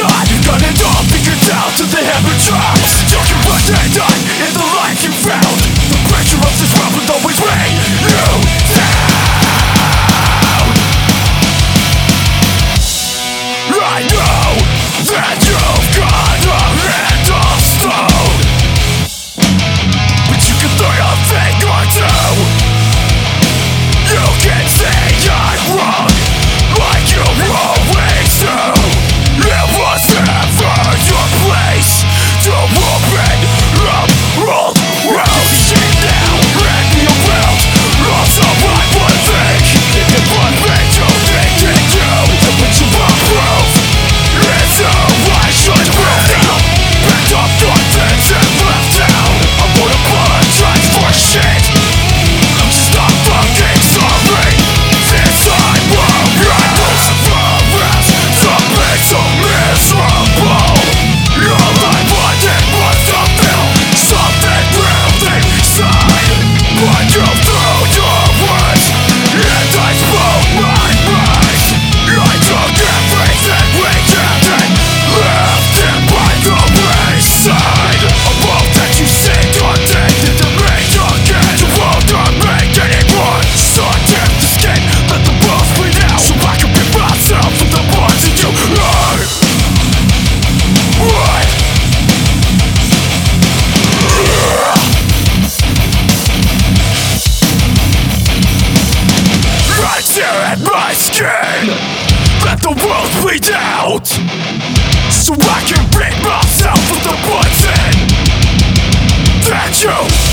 You're gonna know because down to the heaven drops. Talking about that night in the life you found. The pressure of this world will always weigh you down. I know that you've got a hand of stone, but you can learn a thing or two. You can say I'm wrong, like you always do. It was never your place to open up all worlds. Shit now, and be around. Also I would think if it would make you think it you, but you won't prove it's who I should be. Picked up your things and left down. I won't apologize for shit. I'm just not fucking sorry. This time won't right Lucifer is something so miserable. Your life wanted was to feel something real inside, but you threw your words and I spoke my mind. I took everything we had and left it by the wayside. A world that you say you're taking to make again. You won't make anyone so damn the skin. Let the walls bleed out so I can pick myself from the ones that you are. What? I tear at my skin. Let the world bleed out so I can rid myself of the poison that you